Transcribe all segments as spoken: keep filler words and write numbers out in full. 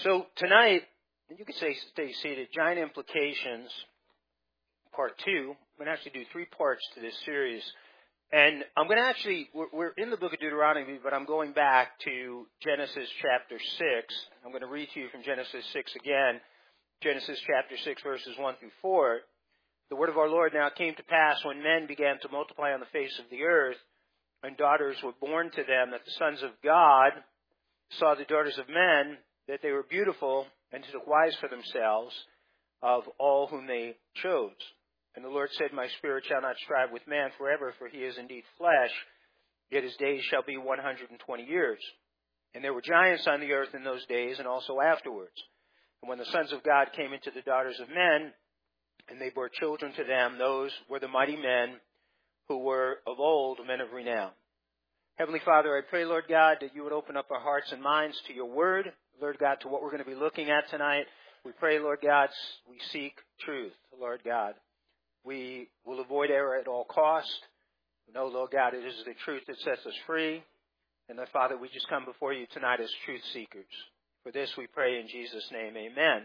So tonight, you could say stay seated, Giant Implications, part two. I'm going to actually do three parts to this series. And I'm going to actually, we're, we're in the book of Deuteronomy, but I'm going back to Genesis chapter six. I'm going to read to you from Genesis six again. Genesis chapter six, verses one through four. The word of our Lord, now it came to pass when men began to multiply on the face of the earth, and daughters were born to them, that the sons of God saw the daughters of men, that they were beautiful, and took wives for themselves of all whom they chose. And the Lord said, My spirit shall not strive with man forever, for he is indeed flesh, yet his days shall be one hundred and twenty years. And there were giants on the earth in those days, and also afterwards. And when the sons of God came into the daughters of men, and they bore children to them, those were the mighty men who were of old, men of renown. Heavenly Father, I pray, Lord God, that you would open up our hearts and minds to your word, Lord God, to what we're going to be looking at tonight. We pray, Lord God, we seek truth, Lord God. We will avoid error at all costs. We know, Lord God, it is the truth that sets us free. And, Lord Father, we just come before you tonight as truth seekers. For this we pray in Jesus' name, amen.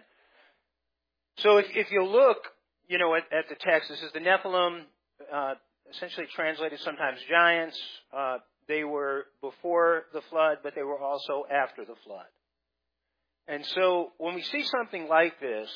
So if, if you look, you know, at, at the text, this is the Nephilim, uh, essentially translated sometimes giants. Uh, they were before the flood, but they were also after the flood. And so when we see something like this,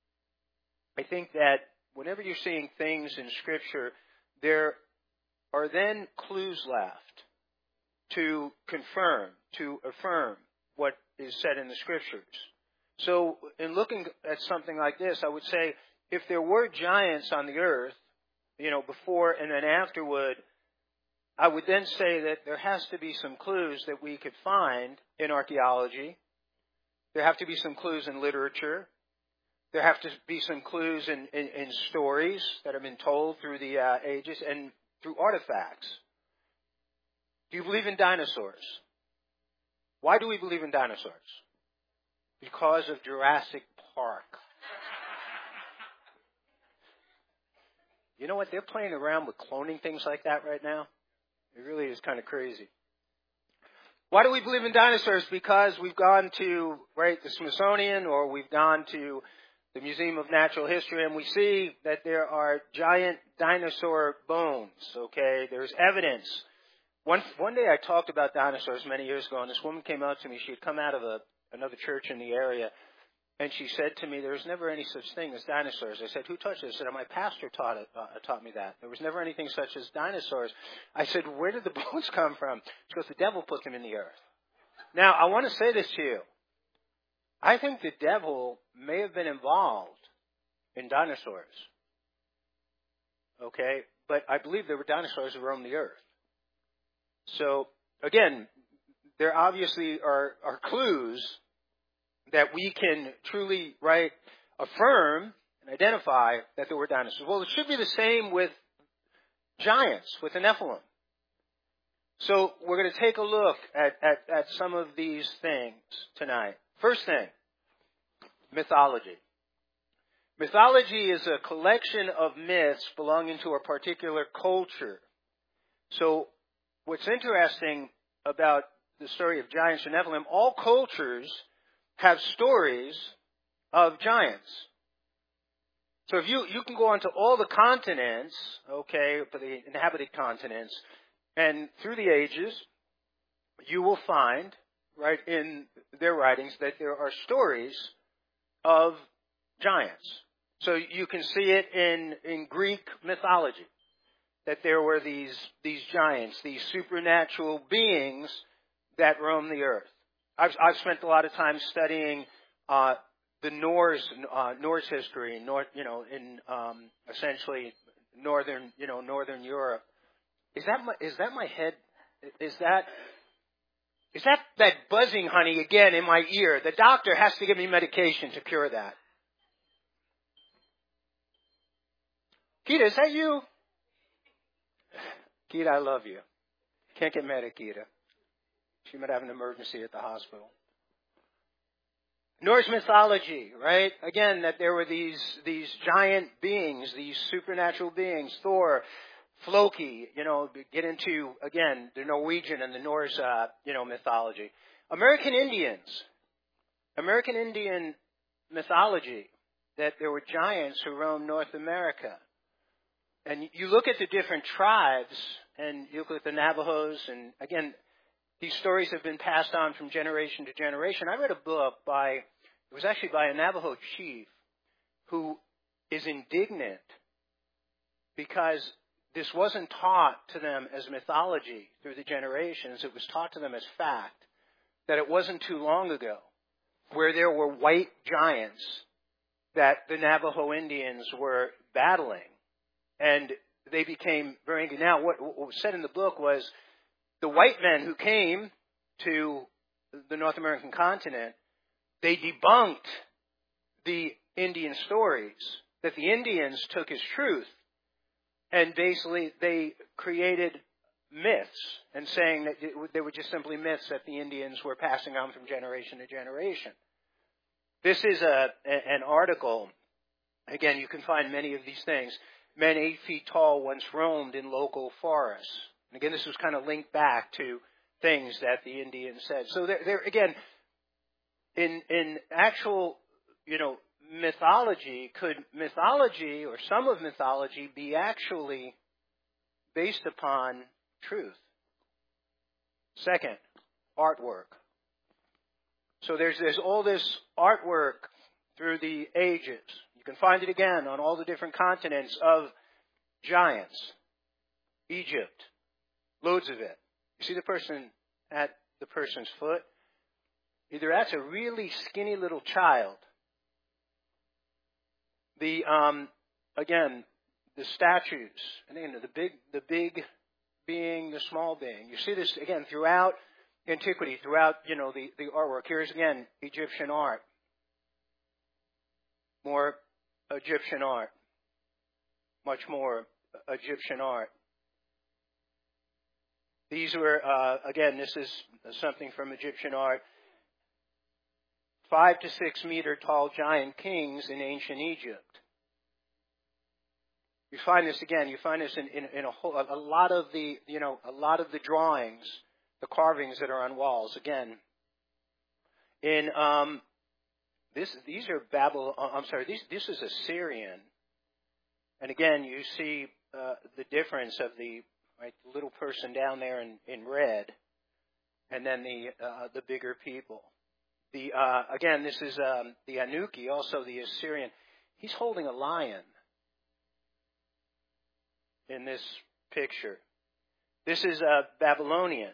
I think that whenever you're seeing things in Scripture, there are then clues left to confirm, to affirm what is said in the Scriptures. So in looking at something like this, I would say if there were giants on the earth, you know, before and then afterward, I would then say that there has to be some clues that we could find in archaeology. There have to be some clues in literature. There have to be some clues in, in, in stories that have been told through the uh, ages and through artifacts. Do you believe in dinosaurs? Why do we believe in dinosaurs? Because of Jurassic Park. You know what? They're playing around with cloning things like that right now. It really is kind of crazy. Why do we believe in dinosaurs? Because we've gone to, right, the Smithsonian, or we've gone to the Museum of Natural History, and we see that there are giant dinosaur bones, okay? There's evidence. One one day I talked about dinosaurs many years ago, and this woman came out to me. She had come out of a, another church in the area, and she said to me, there was never any such thing as dinosaurs. I said, who taught you? I said, my pastor taught it, uh, taught me that. There was never anything such as dinosaurs. I said, where did the bones come from? She goes, the devil put them in the earth. Now, I want to say this to you. I think the devil may have been involved in dinosaurs. Okay? But I believe there were dinosaurs who roamed the earth. So, again, there obviously are, are clues that we can truly, right, affirm and identify that there were dinosaurs. Well, it should be the same with giants, with the Nephilim. So we're going to take a look at, at, at some of these things tonight. First thing, mythology. Mythology is a collection of myths belonging to a particular culture. So what's interesting about the story of giants and Nephilim, all cultures have stories of giants. So if you, you can go onto all the continents, okay, for the inhabited continents, and through the ages, you will find, right, in their writings that there are stories of giants. So you can see it in, in Greek mythology, that there were these, these giants, these supernatural beings that roam the earth. I've, I've spent a lot of time studying uh, the Norse uh, Norse history, North, you know, in um, essentially northern, you know, northern Europe. Is that my is that my head? Is that is that that buzzing, honey, again in my ear? The doctor has to give me medication to cure that. Keita, is that you? Keita, I love you. Can't get mad at Keita. She might have an emergency at the hospital. Norse mythology, right? Again, that there were these these giant beings, these supernatural beings, Thor, Floki, you know, get into, again, the Norwegian and the Norse, uh, you know, mythology. American Indians. American Indian mythology, that there were giants who roamed North America. And you look at the different tribes, and you look at the Navajos, and again, these stories have been passed on from generation to generation. I read a book by, it was actually by a Navajo chief who is indignant because this wasn't taught to them as mythology through the generations. It was taught to them as fact, that it wasn't too long ago where there were white giants that the Navajo Indians were battling. And they became very angry. Now, what, what was said in the book was the white men who came to the North American continent, they debunked the Indian stories that the Indians took as truth. And basically, they created myths and saying that they were just simply myths that the Indians were passing on from generation to generation. This is a, an article. Again, you can find many of these things. Men eight feet tall once roamed in local forests. And again, this was kind of linked back to things that the Indians said. So there, there again, in in actual, you know, mythology, could mythology or some of mythology be actually based upon truth? Second, artwork. So there's there's all this artwork through the ages. You can find it again on all the different continents of giants. Egypt, loads of it. You see the person at the person's foot? Either that's a really skinny little child. The um, again, the statues, and again, the big, the big being, the small being. You see this again throughout antiquity, throughout you know the, the artwork. Here's again Egyptian art, more Egyptian art, much more Egyptian art. These were uh, again. This is something from Egyptian art. Five to six meter tall giant kings in ancient Egypt. You find this again. You find this in, in, in a, whole, a lot of the you know a lot of the drawings, the carvings that are on walls. Again, in um, this these are Babylon. I'm sorry. These, this is Assyrian, and again you see uh, the difference of the right little person down there in, in red, and then the uh, the bigger people. The uh, again, this is um, the Anuki, also the Assyrian. He's holding a lion in this picture. This is uh, Babylonian.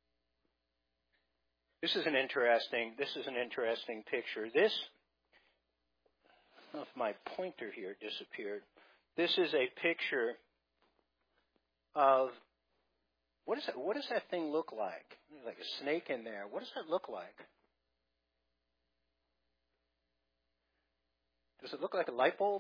This is an interesting. This is an interesting picture. This. I don't know if my pointer here disappeared. This is a picture of what is that? What does that thing look like? There's like a snake in there. What does that look like? Does it look like a light bulb?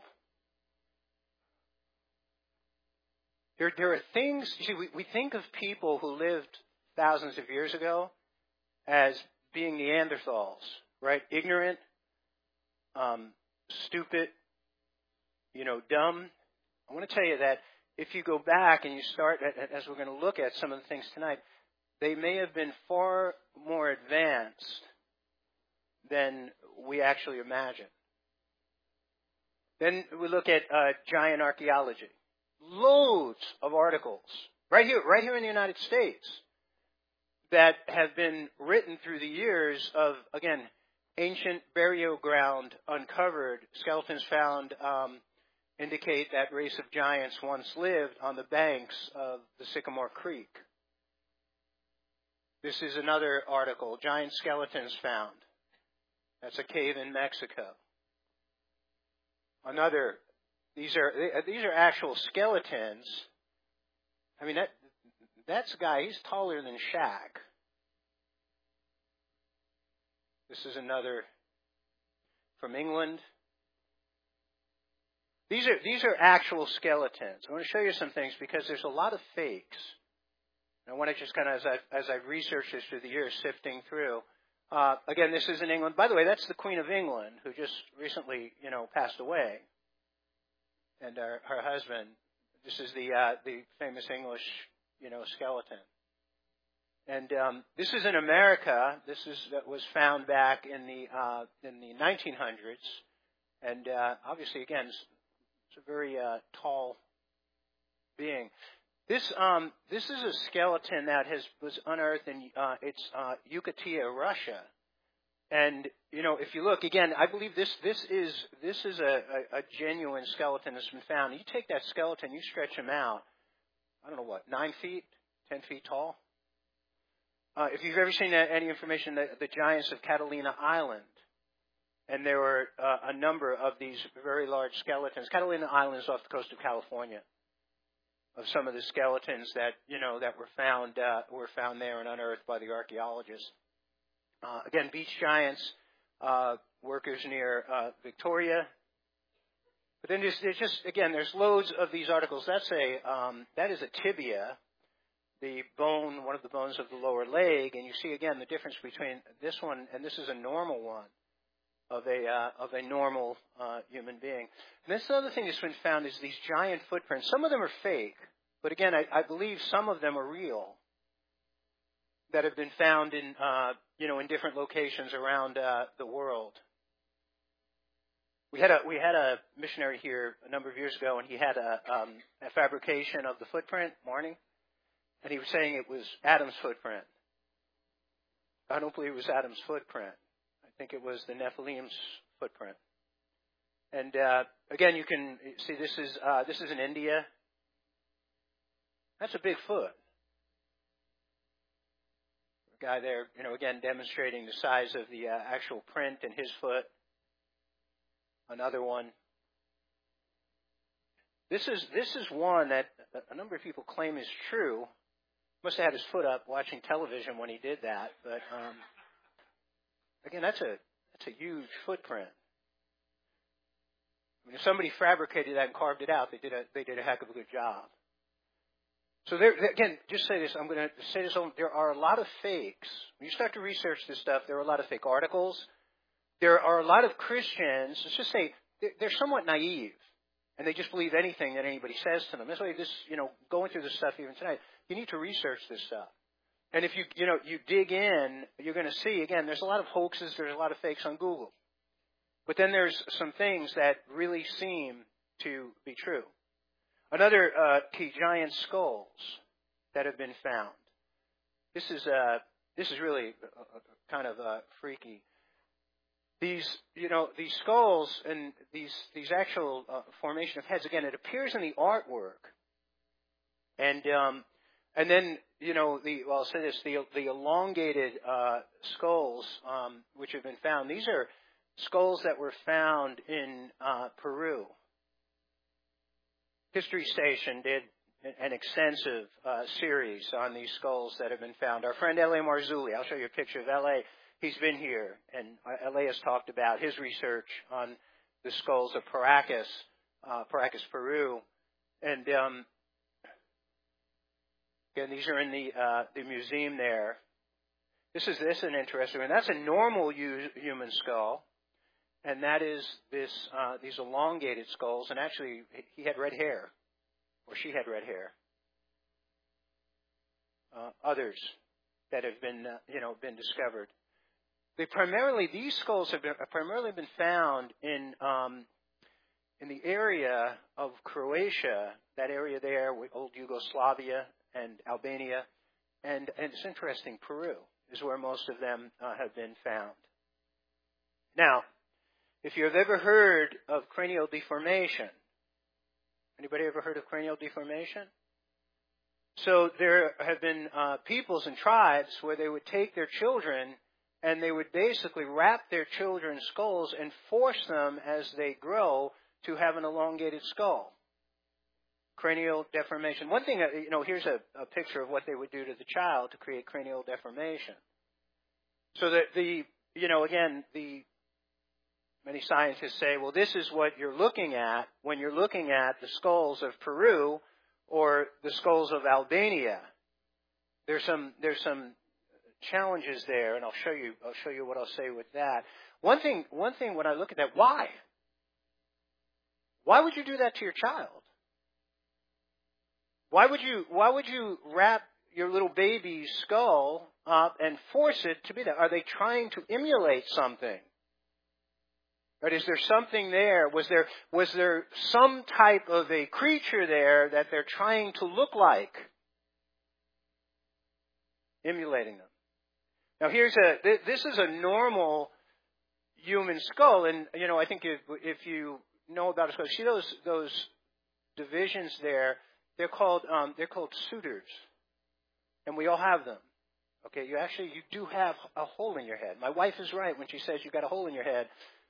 There, there are things, you see, we, we think of people who lived thousands of years ago as being Neanderthals, right? Ignorant, um, stupid, you know, dumb. I want to tell you that if you go back and you start, as we're going to look at some of the things tonight, they may have been far more advanced than we actually imagine. Then we look at uh, giant archaeology. Loads of articles right here, right here in the United States that have been written through the years of, again, ancient burial ground uncovered. Skeletons found um, indicate that race of giants once lived on the banks of the Sycamore Creek. This is another article, giant skeletons found. That's a cave in Mexico. Another, these are these are actual skeletons. I mean, that that's a guy, he's taller than Shaq. This is another from England. These are these are actual skeletons. I want to show you some things because there's a lot of fakes. And I want to just kind of, as I've, as I've researched this through the years, sifting through. Uh, again, this is in England. By the way, that's the Queen of England, who just recently, you know, passed away. And her, her husband. This is the uh, the famous English, you know, skeleton. And um, this is in America. This is that was found back in the uh, in the nineteen hundreds, and uh, obviously, again, it's, it's a very uh, tall being. This um, this is a skeleton that has was unearthed in uh, it's uh, Yucatán, Russia. And you know, if you look again, I believe this this is this is a, a, a genuine skeleton that's been found. You take that skeleton, you stretch him out. I don't know what, nine feet, ten feet tall. Uh, if you've ever seen any information, the, the giants of Catalina Island, and there were uh, a number of these very large skeletons. Catalina Island is off the coast of California. Of some of the skeletons that you know that were found uh, were found there and unearthed by the archaeologists. Uh, again, beach giants, uh, workers near uh, Victoria. But then there's, there's just again, there's loads of these articles. That's a um, that is a tibia, the bone, one of the bones of the lower leg, and you see again the difference between this one and this is a normal one of a uh, of a normal uh, human being. And this other thing that's been found is these giant footprints. Some of them are fake, but again, I, I believe some of them are real. That have been found in uh, you know in different locations around uh, the world. We had a we had a missionary here a number of years ago, and he had a, um, a fabrication of the footprint, Marnie, and he was saying it was Adam's footprint. I don't believe it was Adam's footprint. I think it was the Nephilim's footprint. And uh, again, you can see this is uh, this is in India. That's a big foot. A guy there, you know, again demonstrating the size of the uh, actual print in his foot. Another one. This is this is one that a number of people claim is true. Must have had his foot up watching television when he did that, but um, again, that's a that's a huge footprint. I mean, if somebody fabricated that and carved it out, they did a they did a heck of a good job. So there, again, just say this. I'm going to say this. There are a lot of fakes. When you start to research this stuff, there are a lot of fake articles. There are a lot of Christians. Let's just say they're somewhat naive, and they just believe anything that anybody says to them. That's why this, you know, going through this stuff even tonight, you need to research this stuff. And if you, you know, you dig in, you're going to see again. There's a lot of hoaxes. There's a lot of fakes on Google, but then there's some things that really seem to be true. Another uh, key, giant skulls that have been found. This is uh, this is really uh, kind of uh, freaky. These, you know, these skulls and these these actual uh, formation of heads. Again, it appears in the artwork, and um, and then you know the well, I'll say this: the the elongated uh, skulls um, which have been found. These are skulls that were found in uh, Peru. History Station did an extensive uh, series on these skulls that have been found. Our friend L A Marzulli, I'll show you a picture of L A. He's been here, and L A has talked about his research on the skulls of Paracas, uh, Paracas, Peru. And um, again, these are in the uh, the museum there. This is this is an interesting one. That's a normal u- human skull. And that is this uh, these elongated skulls, and actually he had red hair, or she had red hair. Uh, others that have been uh, you know been discovered. They primarily these skulls have been have primarily been found in um, in the area of Croatia, that area there, with old Yugoslavia and Albania, and and it's interesting. Peru is where most of them uh, have been found. Now, if you've ever heard of cranial deformation, anybody ever heard of cranial deformation? So there have been uh, peoples and tribes where they would take their children and they would basically wrap their children's skulls and force them as they grow to have an elongated skull. Cranial deformation. One thing, you know, here's a, a picture of what they would do to the child to create cranial deformation. So that the, you know, again, the many scientists say, well, this is what you're looking at when you're looking at the skulls of Peru or the skulls of Albania. There's some there's some challenges there, and I'll show you I'll show you what I'll say with that. One thing one thing when I look at that, why? Why would you do that to your child? Why would you why would you wrap your little baby's skull up and force it to be that? Are they trying to emulate something? Right? Is there something there? Was there was there some type of a creature there that they're trying to look like? Emulating them. Now here's a, this is a normal human skull, and you know, I think if, if you know about a skull, see those, those divisions there, they're called, um, they're called sutures. And we all have them. Okay, you actually, you do have a hole in your head. My wife is right when she says you've got a hole in your head.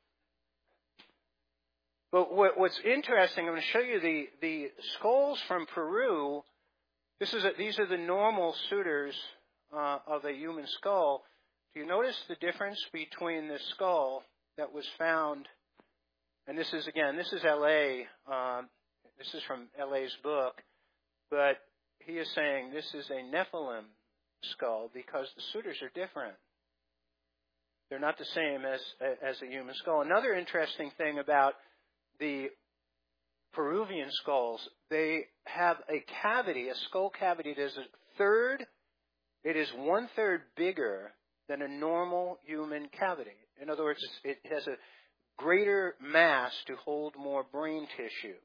But what, what's interesting, I'm going to show you the, the skulls from Peru. This is a, these are the normal sutures Uh, of a human skull. Do you notice the difference between the skull that was found, and this is, again, this is L A, um, this is from L A's book, but he is saying this is a Nephilim skull because the sutures are different. They're not the same as, as a human skull. Another interesting thing about the Peruvian skulls, they have a cavity, a skull cavity that is a third It is one-third bigger than a normal human cavity. In other words, it has a greater mass to hold more brain tissue.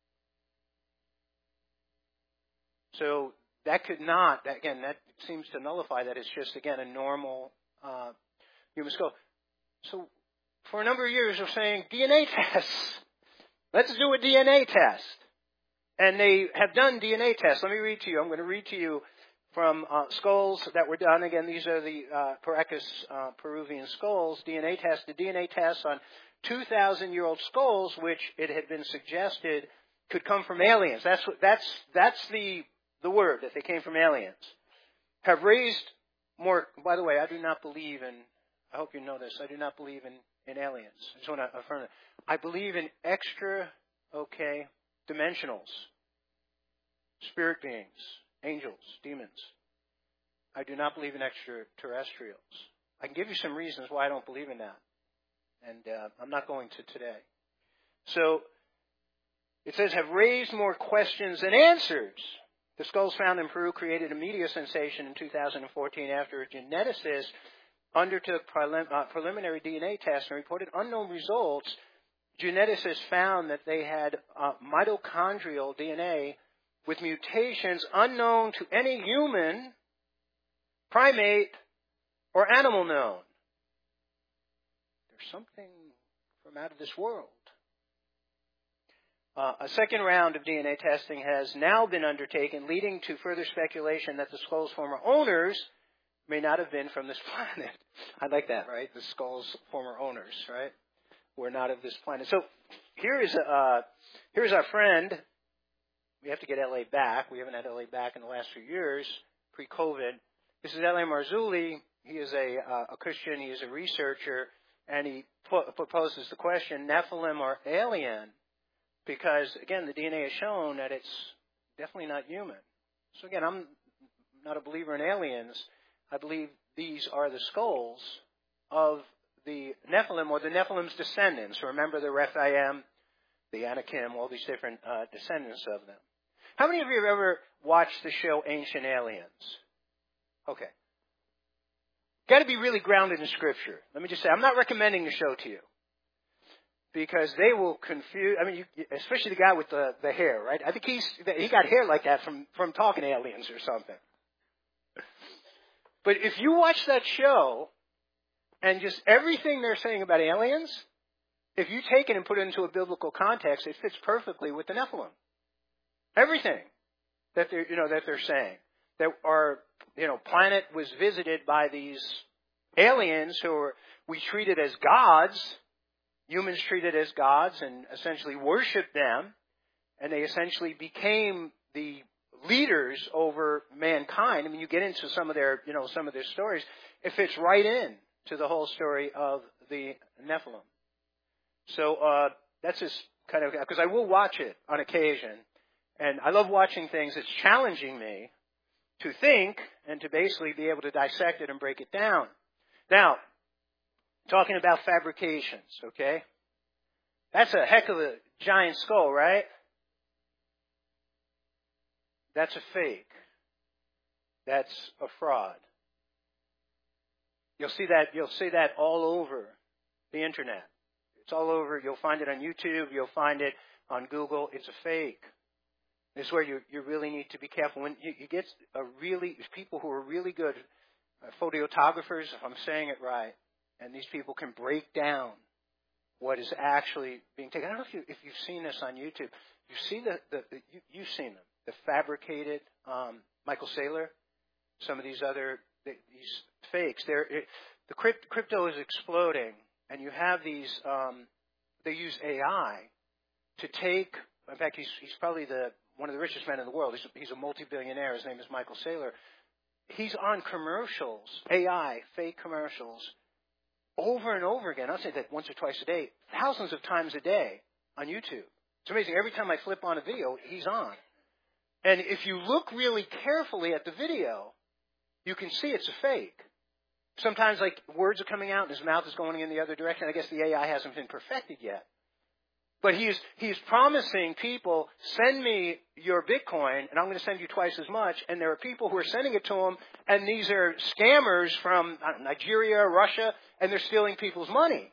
So that could not, again, that seems to nullify that it's just, again, a normal uh, human skull. So for a number of years, they're saying D N A tests. Let's do a D N A test. And they have done D N A tests. Let me read to you. I'm going to read to you from uh, skulls that were done. Again, these are the uh, Paracas uh, Peruvian skulls. D N A tests. The D N A tests on two thousand year old skulls, which it had been suggested could come from aliens. That's what, that's that's the the word, that they came from aliens. Have raised more. By the way, I do not believe in. I hope you know this. I do not believe in, in aliens. I just want to affirm that. I believe in extra, okay, dimensionals, spirit beings, angels, demons. I do not believe in extraterrestrials. I can give you some reasons why I don't believe in that. And uh, I'm not going to today. So, it says, have raised more questions than answers. The skulls found in Peru created a media sensation in two thousand fourteen after a geneticist undertook prelim- uh, preliminary D N A tests and reported unknown results. Geneticists found that they had uh, mitochondrial D N A with mutations unknown to any human, primate, or animal known. There's something from out of this world. Uh, a second round of D N A testing has now been undertaken, leading to further speculation that the skull's former owners may not have been from this planet. I like that, right? The skull's former owners, right, were not of this planet. So here is uh, here's our friend. We have to get L A back. We haven't had L A back in the last few years, pre-COVID. This is L A Marzulli. He is a, uh, a Christian. He is a researcher, and he pu- proposes the question: Nephilim or alien? Because again, the D N A has shown that it's definitely not human. So again, I'm not a believer in aliens. I believe these are the skulls of the Nephilim or the Nephilim's descendants. Remember the Rephaim, the Anakim, all these different uh, descendants of them. How many of you have ever watched the show Ancient Aliens? Okay. Got to be really grounded in Scripture. Let me just say, I'm not recommending the show to you. Because they will confuse, I mean, you, especially the guy with the, the hair, right? I think he's, he got hair like that from, from talking aliens or something. But if you watch that show and just everything they're saying about aliens, if you take it and put it into a biblical context, it fits perfectly with the Nephilim. Everything that they're, you know, that they're saying. That our, you know, planet was visited by these aliens who were, we treated as gods. Humans treated as gods and essentially worshiped them, and they essentially became the leaders over mankind. I mean, you get into some of their, you know, some of their stories. It fits right in to the whole story of the Nephilim. So uh, that's just kind of, because I will watch it on occasion, and I love watching things that's challenging me to think and to basically be able to dissect it and break it down. Now, talking about fabrications, okay? That's a heck of a giant skull, right? That's a fake. that's a fraud. You'll see that, you'll see that all over the internet. It's all over. You'll find it on YouTube. You'll find it on Google. It's a fake. This is where you, you really need to be careful. When you, you get a really, people who are really good uh, photographers, if I'm saying it right, and these people can break down what is actually being taken. I don't know if, you, if you've seen this on YouTube. You see the, the, the you, you've seen them, the fabricated um, Michael Saylor, some of these other, these fakes. They're, it, the crypt, crypto is exploding, and you have these, um, they use A I to take, in fact, he's, he's probably the one of the richest men in the world. He's, he's a multi-billionaire. His name is Michael Saylor. He's on commercials, A I, fake commercials, over and over again. I'll say that once or twice a day, thousands of times a day on YouTube. It's amazing. Every time I flip on a video, he's on. And if you look really carefully at the video, you can see it's a fake. Sometimes, like, words are coming out and his mouth is going in the other direction. I guess the A I hasn't been perfected yet. But he's, he's promising people, send me your Bitcoin, and I'm going to send you twice as much. And there are people who are sending it to him, and these are scammers from I don't know, Nigeria, Russia, and they're stealing people's money.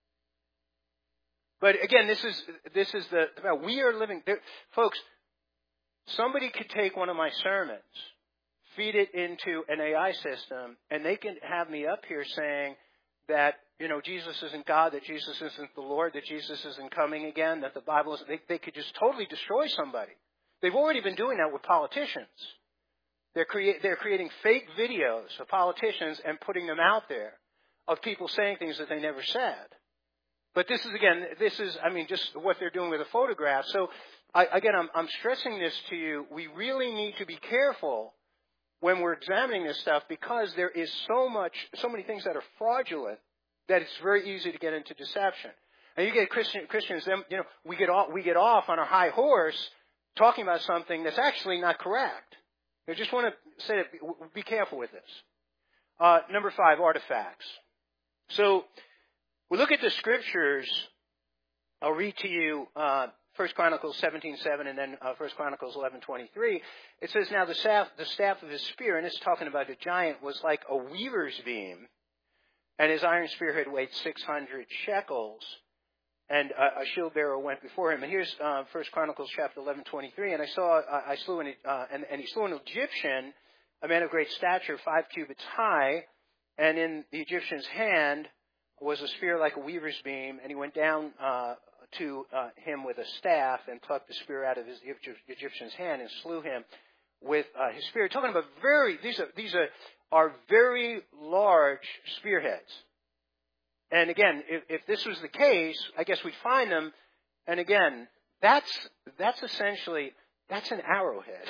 But again, this is this is the we are living, there, folks. Somebody could take one of my sermons, feed it into an A I system, and they can have me up here saying that, you know, Jesus isn't God, that Jesus isn't the Lord, that Jesus isn't coming again, that the Bible is, they, they could just totally destroy somebody. They've already been doing that with politicians. They're, crea- they're creating fake videos of politicians and putting them out there of people saying things that they never said. But this is, again, this is, I mean, just what they're doing with a photograph. So, I, again, I'm, I'm stressing this to you. We really need to be careful when we're examining this stuff, because there is so much, so many things that are fraudulent that it's very easy to get into deception. And you get Christian, Christians, them, you know, we get off, we get off on our high horse talking about something that's actually not correct. I just want to say that, be careful with this. Uh, number five, artifacts. So we look at the scriptures. I'll read to you uh, First Chronicles seventeen seven and then uh, First Chronicles eleven twenty-three. It says, now the staff, the staff of his spear, and it's talking about the giant, was like a weaver's beam, and his iron spearhead weighed six hundred shekels, and uh, a shield bearer went before him. And here's uh, First Chronicles chapter eleven twenty-three. And I saw, uh, I slew an, uh, and, and he slew an Egyptian, a man of great stature, five cubits high, and in the Egyptian's hand was a spear like a weaver's beam, and he went down uh, to uh, him with a staff and plucked the spear out of his Egyptian's hand and slew him with uh, his spear. Talking about very, these are these are, are very large spearheads. And again, if, if this was the case, I guess we'd find them. And again, that's that's essentially that's an arrowhead.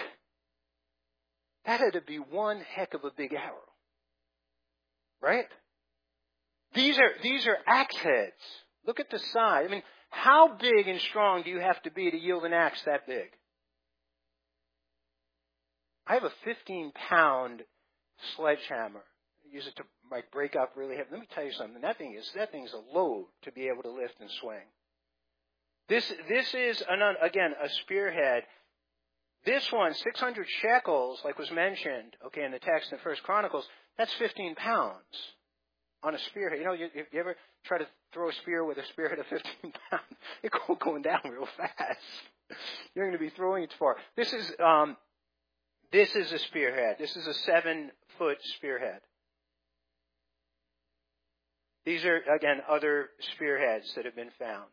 That had to be one heck of a big arrow, right? These are these are axe heads. Look at the size. I mean, how big and strong do you have to be to yield an axe that big? I have a fifteen pound sledgehammer. I use it to like break up really heavy. Let me tell you something. That thing is that thing is a load to be able to lift and swing. This this is an, again a spearhead. This one, six hundred shekels, like was mentioned, okay, in the text in First Chronicles. That's fifteen pounds on a spearhead. You know, you, you ever try to throw a spear with a spearhead of fifteen pounds? It's going down real fast. You're going to be throwing it far. This is um, this is a spearhead. This is a seven foot spearhead. These are, again, other spearheads that have been found.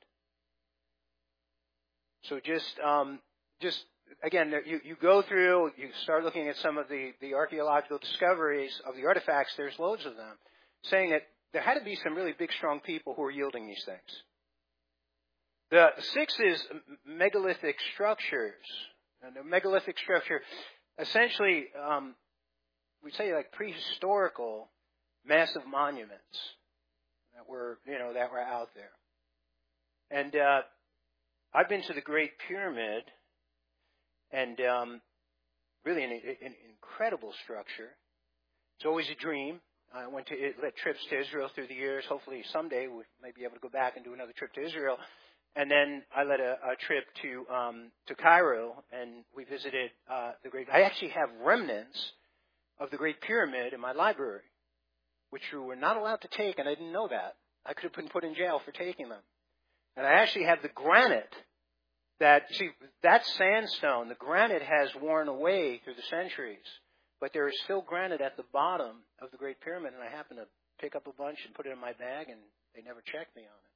So just, um, just again, you, you go through, you start looking at some of the, the archaeological discoveries of the artifacts. There's loads of them, saying that there had to be some really big, strong people who were yielding these things. The six is megalithic structures. And a megalithic structure, essentially, um, we'd say like prehistorical, massive monuments that were, you know, that were out there. And uh, I've been to the Great Pyramid, and um, really an, an incredible structure. It's always a dream. I went to led trips to Israel through the years. Hopefully someday we may be able to go back and do another trip to Israel. And then I led a, a trip to um, to Cairo, and we visited uh, the Great. I actually have remnants of the Great Pyramid in my library, which you were not allowed to take, and I didn't know that. I could have been put in jail for taking them. And I actually have the granite that, see, that sandstone, the granite has worn away through the centuries, but there is still granite at the bottom of the Great Pyramid, and I happened to pick up a bunch and put it in my bag, and they never checked me on it.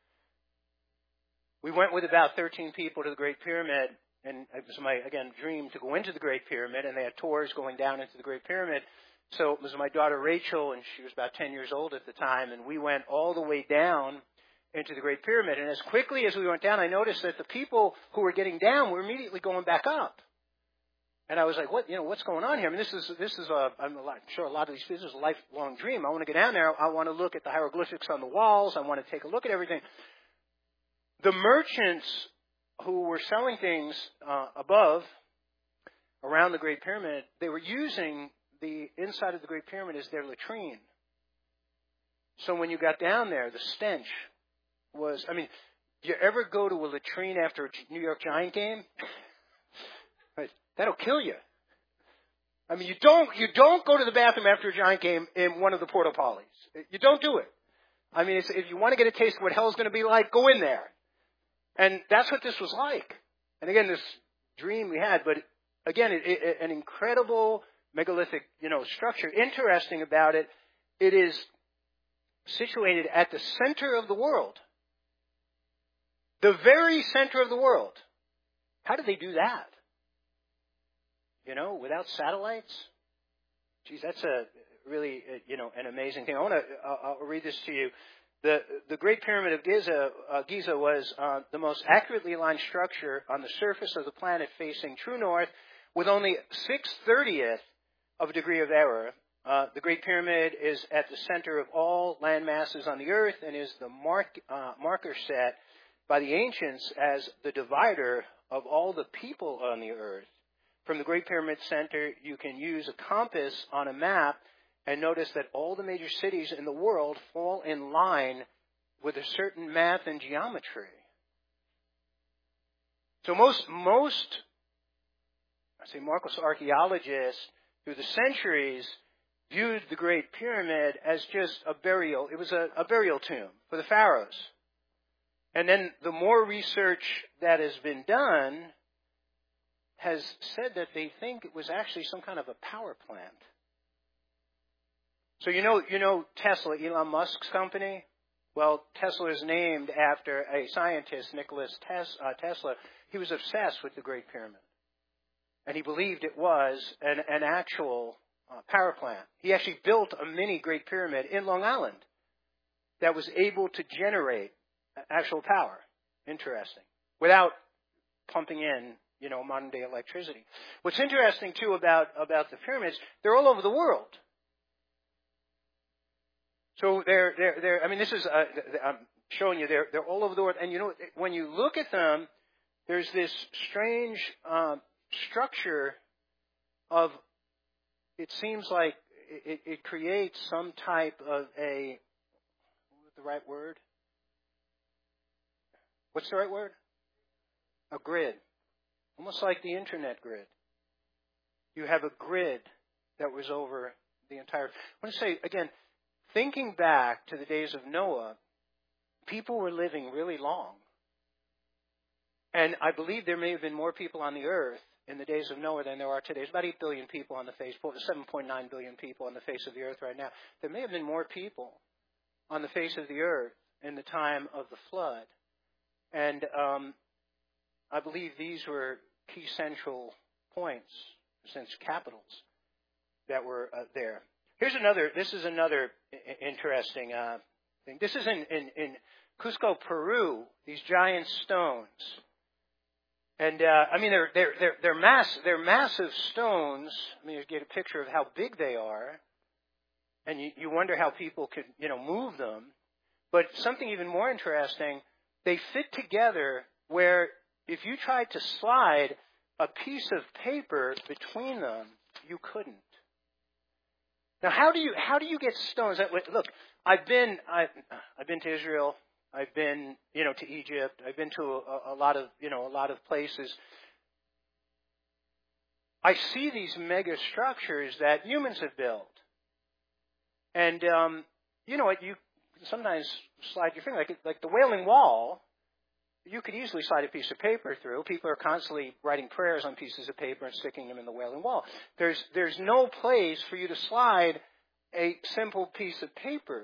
We went with about thirteen people to the Great Pyramid, and it was my, again, dream to go into the Great Pyramid, and they had tours going down into the Great Pyramid. So it was my daughter Rachel, and she was about ten years old at the time, and we went all the way down into the Great Pyramid. And as quickly as we went down, I noticed that the people who were getting down were immediately going back up. And I was like, "What? You know, what's going on here?" I mean, this is this is a I'm sure a lot of these this is a lifelong dream. I want to get down there. I want to look at the hieroglyphics on the walls. I want to take a look at everything. The merchants who were selling things uh, above, around the Great Pyramid, they were using the inside of the Great Pyramid as their latrine. So when you got down there, the stench was, I mean, do you ever go to a latrine after a New York Giant game? That'll kill you. I mean, you don't, you don't go to the bathroom after a Giant game in one of the porta potties. You don't do it. I mean, it's, if you want to get a taste of what hell's going to be like, go in there. And that's what this was like. And again, this dream we had, but again, it, it, an incredible megalithic, you know, structure. Interesting about it, it is situated at the center of the world. The very center of the world. How did they do that? You know, without satellites? Geez, that's a really, you know, an amazing thing. I want to, I'll, I'll read this to you. The, the Great Pyramid of Giza, uh, Giza was uh, the most accurately aligned structure on the surface of the planet facing true north with only six thirtieth of a degree of error. Uh, the Great Pyramid is at the center of all land masses on the earth and is the mark, uh, marker set by the ancients as the divider of all the people on the earth. From the Great Pyramid center, you can use a compass on a map and notice that all the major cities in the world fall in line with a certain math and geometry. So most, most, I say Marcos archaeologists through the centuries viewed the Great Pyramid as just a burial. It was a, a burial tomb for the pharaohs. And then the more research that has been done has said that they think it was actually some kind of a power plant. So you know, you know Tesla, Elon Musk's company? Well, Tesla is named after a scientist, Nicholas Tes- uh, Tesla. He was obsessed with the Great Pyramid. And he believed it was an, an actual uh, power plant. He actually built a mini Great Pyramid in Long Island that was able to generate actual power. Interesting. Without pumping in, you know, modern day electricity. What's interesting too about, about the pyramids, they're all over the world. So they're, they're, they're, I mean, this is, uh, I'm showing you, they're, they're all over the world. And you know, when you look at them, there's this strange um, structure of, it seems like it, it creates some type of a, what's the right word? What's the right word? A grid. Almost like the internet grid. You have a grid that was over the entire, I want to say, again, thinking back to the days of Noah, people were living really long. And I believe there may have been more people on the earth in the days of Noah than there are today. There's about eight billion people on the face, seven point nine billion people on the face of the earth right now. There may have been more people on the face of the earth in the time of the flood. And um, I believe these were key central points, since capitals that were uh, there. Here's another, this is another interesting uh, thing. This is in, in, in Cusco, Peru, these giant stones. And, uh, I mean, they're, they're, they're, they're, mass, they're massive stones. I mean, you get a picture of how big they are. And you, you wonder how people could, you know, move them. But something even more interesting, they fit together where if you tried to slide a piece of paper between them, you couldn't. Now, how do you how do you get stones? Look, I've been I, I've been to Israel. I've been you know to Egypt. I've been to a, a lot of you know a lot of places. I see these mega structures that humans have built. And, um, you know, you sometimes slide your finger, like, like the Wailing Wall, you could easily slide a piece of paper through. People are constantly writing prayers on pieces of paper and sticking them in the Wailing Wall. There's, there's no place for you to slide a simple piece of paper.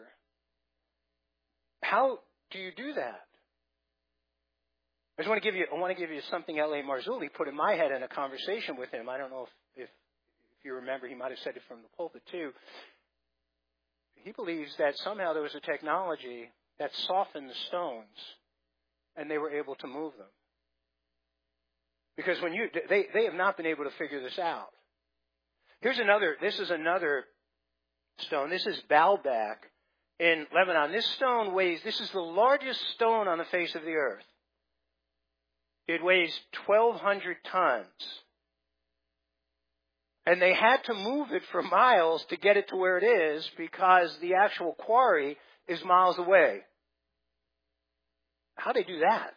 How do you do that? I just want to give you, I want to give you something L A Marzulli put in my head in a conversation with him. I don't know if, if, if you remember, he might have said it from the pulpit too. He believes that somehow there was a technology that softened the stones and they were able to move them. Because when you, they, they have not been able to figure this out. Here's another, this is another stone. This is Baalbek in Lebanon. This stone weighs, this is the largest stone on the face of the earth. It weighs twelve hundred tons. And they had to move it for miles to get it to where it is because the actual quarry is miles away. How'd they do that?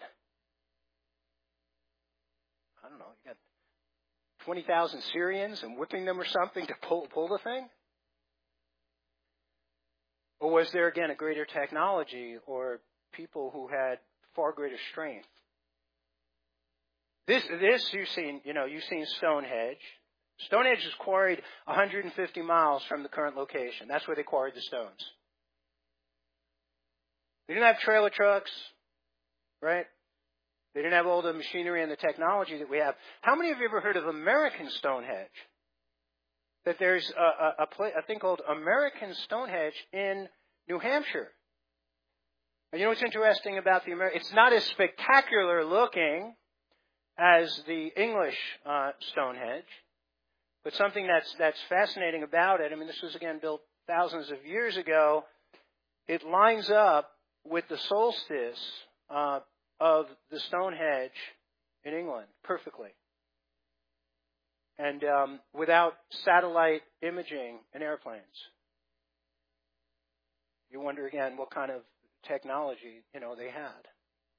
I don't know. You got twenty thousand Syrians and whipping them or something to pull, pull the thing? Or was there, again, a greater technology or people who had far greater strength? This, this you've seen, you know, you've seen Stonehenge. Stonehenge is quarried one hundred fifty miles from the current location. That's where they quarried the stones. They didn't have trailer trucks, right? They didn't have all the machinery and the technology that we have. How many of you have ever heard of American Stonehenge? That there's a, a, a, play, a thing called American Stonehenge in New Hampshire. And you know what's interesting about the American? It's not as spectacular looking as the English uh, Stonehenge, but something that's that's fascinating about it. I mean, this was again built thousands of years ago. It lines up with the solstice uh, of the Stonehenge in England perfectly, and um, without satellite imaging and airplanes. You wonder again what kind of technology you know they had.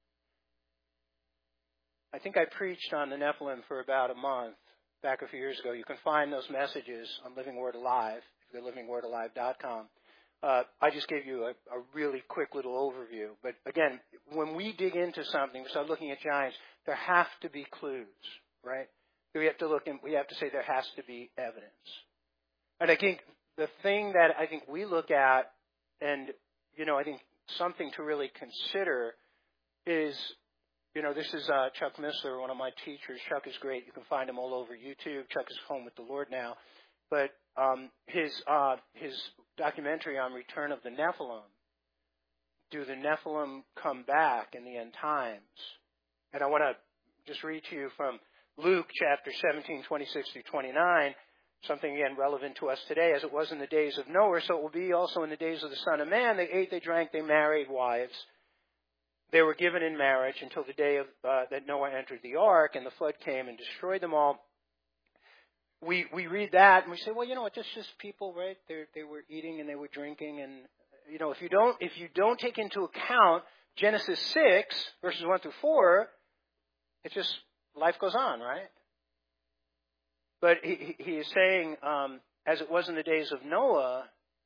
I think I preached on the Nephilim for about a month back a few years ago. You can find those messages on Living Word Alive, if you go to living word alive dot com. Uh, I just gave you a, a really quick little overview. But again, when we dig into something, we start looking at giants, there have to be clues, right? We have to look and we have to say there has to be evidence. And I think the thing that I think we look at, and, you know, I think something to really consider is, you know, this is uh, Chuck Missler, one of my teachers. Chuck is great. You can find him all over YouTube. Chuck is home with the Lord now. But um, his uh, his documentary on Return of the Nephilim, do the Nephilim come back in the end times? And I want to just read to you from Luke chapter seventeen, twenty-six through twenty-nine, something again relevant to us today, as it was in the days of Noah, so it will be also in the days of the Son of Man. They ate, they drank, they married wives. They were given in marriage until the day of uh, that Noah entered the ark, and the flood came and destroyed them all. We we read that and we say, well, you know, it's just, just people, right? They they were eating and they were drinking, and you know, if you don't if you don't take into account Genesis six verses one through four, it's just life goes on, right? But he he is saying, um, as it was in the days of Noah,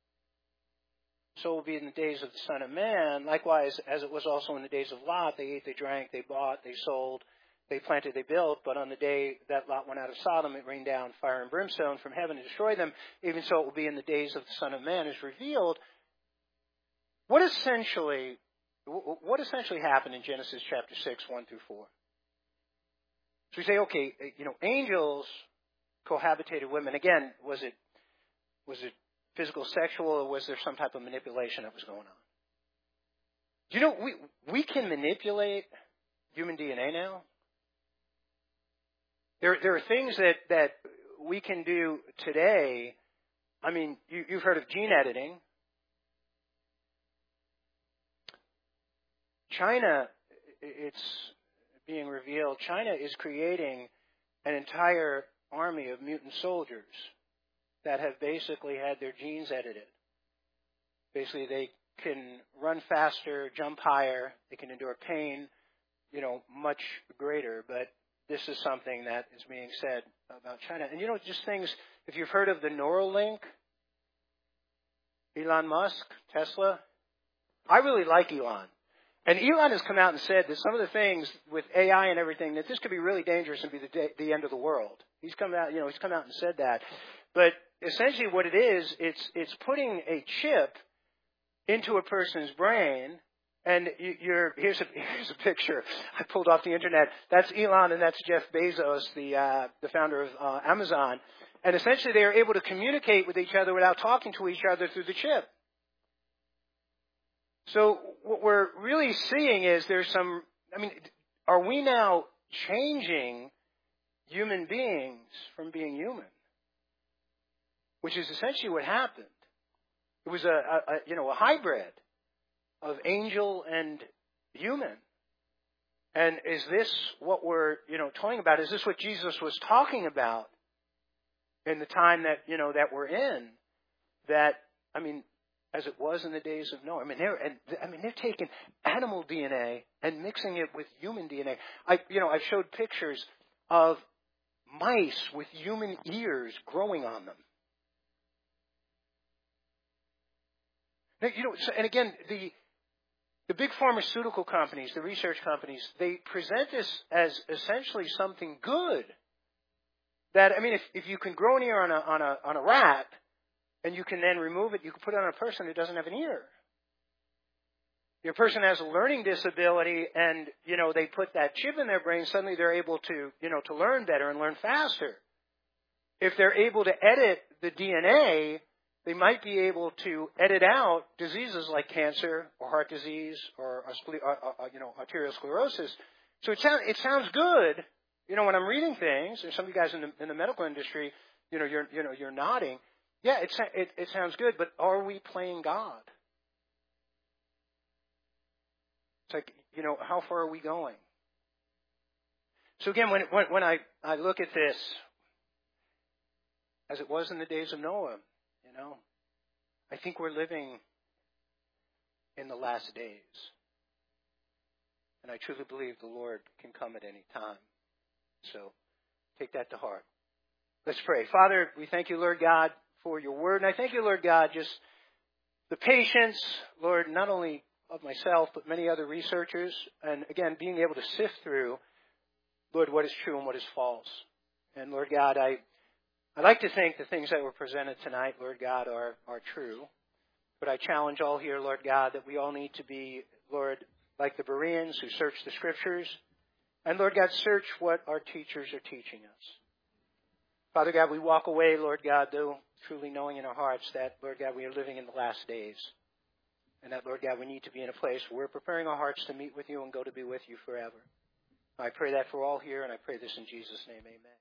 so will be in the days of the Son of Man. Likewise, as it was also in the days of Lot, they ate, they drank, they bought, they sold, they planted, they built. But on the day that Lot went out of Sodom, it rained down fire and brimstone from heaven to destroy them. Even so, it will be in the days of the Son of Man is revealed. What essentially, what essentially happened in Genesis chapter six, one through four? So we say, okay, you know, angels cohabitated women. Again, was it was it physical, sexual, or was there some type of manipulation that was going on? Do you know, we we can manipulate human D N A now. There there are things that, that we can do today. I mean, you, you've heard of gene editing. China, it's being revealed, China is creating an entire army of mutant soldiers that have basically had their genes edited. Basically, they can run faster, jump higher, they can endure pain, you know, much greater, but this is something that is being said about China. And you know, just things, if you've heard of the Neuralink, Elon Musk, Tesla, I really like Elon. And Elon has come out and said that some of the things with A I and everything, that this could be really dangerous and be the, day, the end of the world. He's come out, you know, he's come out and said that. But essentially what it is, it's it's putting a chip into a person's brain. And you, you're, here's a, here's a picture I pulled off the internet. That's Elon and that's Jeff Bezos, the, uh, the founder of uh, Amazon. And essentially they are able to communicate with each other without talking to each other through the chip. So what we're really seeing is there's some, I mean, are we now changing human beings from being human? Which is essentially what happened. It was a, a, a you know, a hybrid of angel and human. And is this what we're, you know, talking about? Is this what Jesus was talking about in the time that, you know, that we're in? That, I mean, as it was in the days of Noah. I mean, they're, and, I mean, they're taking animal D N A and mixing it with human D N A. I, you know, I've showed pictures of mice with human ears growing on them. Now, you know, and again, the The big pharmaceutical companies, the research companies, they present this as essentially something good. That, I mean, if, if you can grow an ear on a, on a, on a rat, and you can then remove it, you can put it on a person who doesn't have an ear. Your person has a learning disability, and, you know, they put that chip in their brain, suddenly they're able to, you know, to learn better and learn faster. If they're able to edit the D N A, they might be able to edit out diseases like cancer or heart disease or, or uh, uh, you know, arteriosclerosis. So it sounds it sounds good, you know, when I'm reading things. And some of you guys in the in the medical industry, you know, you're you know you're nodding. Yeah, it it, it sounds good, but are we playing God? It's like, you know, how far are we going? So again, when when, when I, I look at this, as it was in the days of Noah. You know, I think we're living in the last days. And I truly believe the Lord can come at any time. So take that to heart. Let's pray. Father, we thank you, Lord God, for your word. And I thank you, Lord God, just the patience, Lord, not only of myself, but many other researchers. And again, being able to sift through, Lord, what is true and what is false. And Lord God, I I'd like to think the things that were presented tonight, Lord God, are, are true. But I challenge all here, Lord God, that we all need to be, Lord, like the Bereans who search the Scriptures. And, Lord God, search what our teachers are teaching us. Father God, we walk away, Lord God, though truly knowing in our hearts that, Lord God, we are living in the last days. And that, Lord God, we need to be in a place where we're preparing our hearts to meet with you and go to be with you forever. I pray that for all here, and I pray this in Jesus' name, amen.